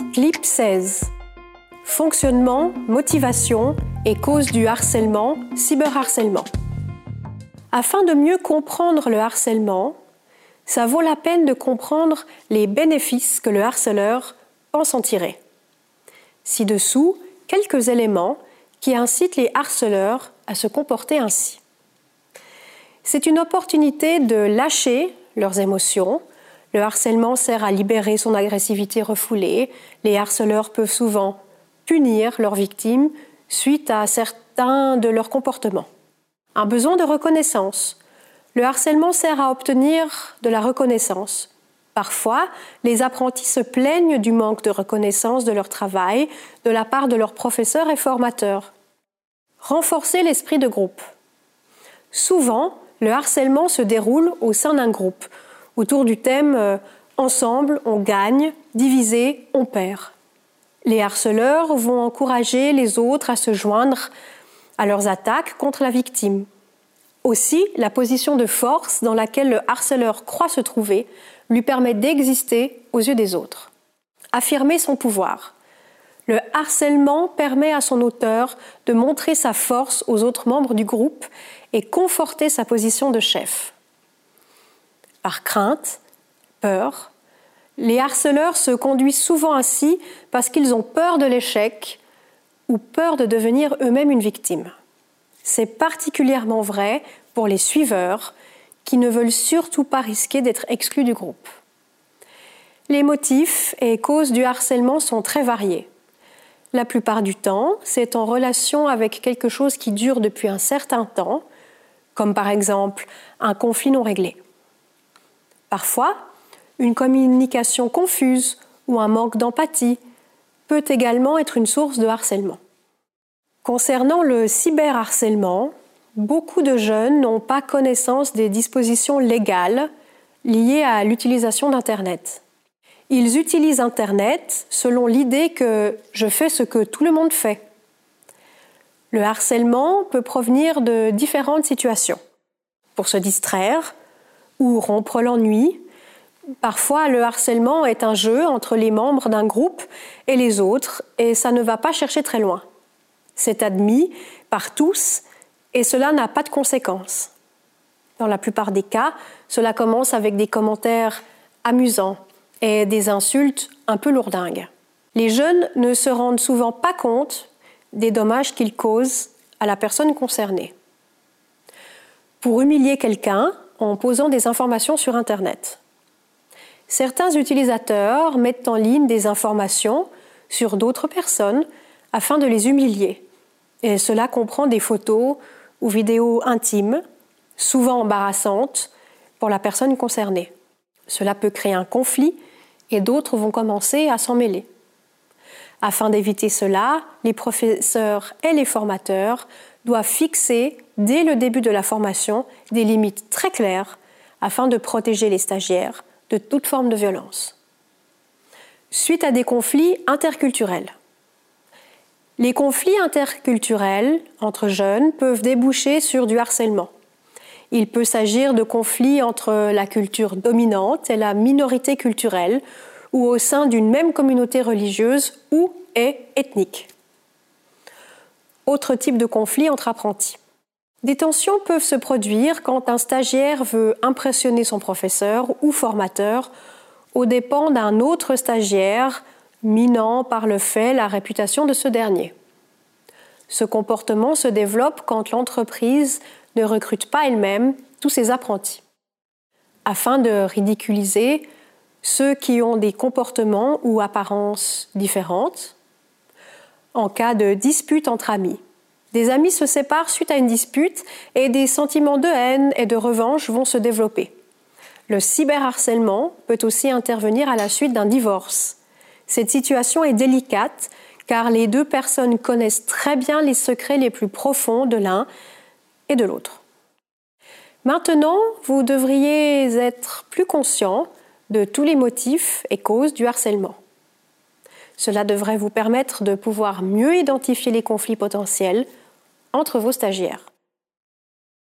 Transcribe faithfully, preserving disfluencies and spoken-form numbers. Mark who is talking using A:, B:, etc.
A: Clip seize. Fonctionnement, motivation et cause du harcèlement, cyberharcèlement. Afin de mieux comprendre le harcèlement, ça vaut la peine de comprendre les bénéfices que le harceleur pense en tirer. Ci-dessous, quelques éléments qui incitent les harceleurs à se comporter ainsi. C'est une opportunité de lâcher leurs émotions. Le harcèlement sert à libérer son agressivité refoulée. Les harceleurs peuvent souvent punir leurs victimes suite à certains de leurs comportements. Un besoin de reconnaissance. Le harcèlement sert à obtenir de la reconnaissance. Parfois, les apprentis se plaignent du manque de reconnaissance de leur travail de la part de leurs professeurs et formateurs. Renforcer l'esprit de groupe. Souvent, le harcèlement se déroule au sein d'un groupe, autour du thème euh, « Ensemble, on gagne, divisé, on perd ». Les harceleurs vont encourager les autres à se joindre à leurs attaques contre la victime. Aussi, la position de force dans laquelle le harceleur croit se trouver lui permet d'exister aux yeux des autres. Affirmer son pouvoir. Le harcèlement permet à son auteur de montrer sa force aux autres membres du groupe et conforter sa position de chef. Par crainte, peur, les harceleurs se conduisent souvent ainsi parce qu'ils ont peur de l'échec ou peur de devenir eux-mêmes une victime. C'est particulièrement vrai pour les suiveurs qui ne veulent surtout pas risquer d'être exclus du groupe. Les motifs et causes du harcèlement sont très variés. La plupart du temps, c'est en relation avec quelque chose qui dure depuis un certain temps, comme par exemple un conflit non réglé. Parfois, une communication confuse ou un manque d'empathie peut également être une source de harcèlement. Concernant le cyberharcèlement, beaucoup de jeunes n'ont pas connaissance des dispositions légales liées à l'utilisation d'Internet. Ils utilisent Internet selon l'idée que « je fais ce que tout le monde fait ». Le harcèlement peut provenir de différentes situations. Pour se distraire ou rompre l'ennui, parfois le harcèlement est un jeu entre les membres d'un groupe et les autres et ça ne va pas chercher très loin. C'est admis par tous et cela n'a pas de conséquences. Dans la plupart des cas, cela commence avec des commentaires amusants et des insultes un peu lourdingues. Les jeunes ne se rendent souvent pas compte des dommages qu'ils causent à la personne concernée. Pour humilier quelqu'un en posant des informations sur Internet. Certains utilisateurs mettent en ligne des informations sur d'autres personnes afin de les humilier. Et cela comprend des photos ou vidéos intimes, souvent embarrassantes pour la personne concernée. Cela peut créer un conflit et d'autres vont commencer à s'en mêler. Afin d'éviter cela, les professeurs et les formateurs doivent fixer, dès le début de la formation, des limites très claires afin de protéger les stagiaires de toute forme de violence. Suite à des conflits interculturels. Les conflits interculturels entre jeunes peuvent déboucher sur du harcèlement. Il peut s'agir de conflits entre la culture dominante et la minorité culturelle ou au sein d'une même communauté religieuse ou et ethnique. Autre type de conflit entre apprentis. Des tensions peuvent se produire quand un stagiaire veut impressionner son professeur ou formateur aux dépens d'un autre stagiaire, minant par le fait la réputation de ce dernier. Ce comportement se développe quand l'entreprise ne recrute pas elle-même tous ses apprentis. Afin de ridiculiser ceux qui ont des comportements ou apparences différentes, en cas de dispute entre amis. Des amis se séparent suite à une dispute et des sentiments de haine et de revanche vont se développer. Le cyberharcèlement peut aussi intervenir à la suite d'un divorce. Cette situation est délicate car les deux personnes connaissent très bien les secrets les plus profonds de l'un et de l'autre. Maintenant, vous devriez être plus conscient de tous les motifs et causes du harcèlement. Cela devrait vous permettre de pouvoir mieux identifier les conflits potentiels entre vos stagiaires.